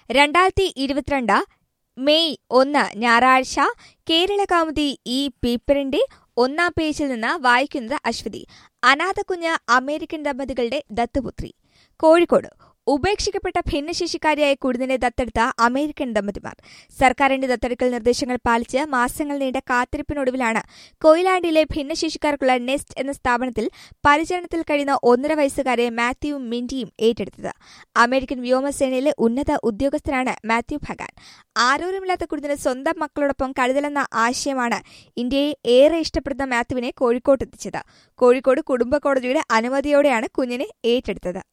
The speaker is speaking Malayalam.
2022 മെയ് 1 ഞായറാഴ്ച കേരളകൗമുദി ഈ പേപ്പറിന്റെ ഒന്നാം പേജിൽ നിന്ന് വായിക്കുന്നത് അശ്വതി. അനാഥക്കുഞ്ഞ് അമേരിക്കൻ ദമ്പതികളുടെ ദത്തുപുത്രി. കോഴിക്കോട് ഉപേക്ഷിക്കപ്പെട്ട ഭിന്നശേഷിക്കാരിയായ കുരുന്നിനെ ദത്തെടുത്ത അമേരിക്കൻ ദമ്പതിമാർ. സർക്കാരിന്റെ ദത്തെടുക്കൽ നിർദ്ദേശങ്ങൾ പാലിച്ച് മാസങ്ങൾ നീണ്ട കാത്തിരിപ്പിനൊടുവിലാണ് കൊയിലാണ്ടിയിലെ ഭിന്നശേഷിക്കാർക്കുള്ള നെസ്റ്റ് എന്ന സ്ഥാപനത്തിൽ പരിചരണത്തിൽ കഴിയുന്ന 1.5 വയസ്സുകാരെ മാത്യുവും മിൻഡിയും ഏറ്റെടുത്തത്. അമേരിക്കൻ വ്യോമസേനയിലെ ഉന്നത ഉദ്യോഗസ്ഥനാണ് മാത്യു ഭഗാൻ. ആരോരുമില്ലാത്ത കുരുന്നിന് സ്വന്തം മക്കളോടൊപ്പം കരുതലെന്ന ആശയമാണ് ഇന്ത്യയെ ഏറെ ഇഷ്ടപ്പെടുന്ന മാത്യുവിനെ കോഴിക്കോട്ടെത്തിച്ചത്. കോഴിക്കോട് കുടുംബ കോടതിയുടെ അനുമതിയോടെയാണ് കുഞ്ഞിനെ ഏറ്റെടുത്തത്.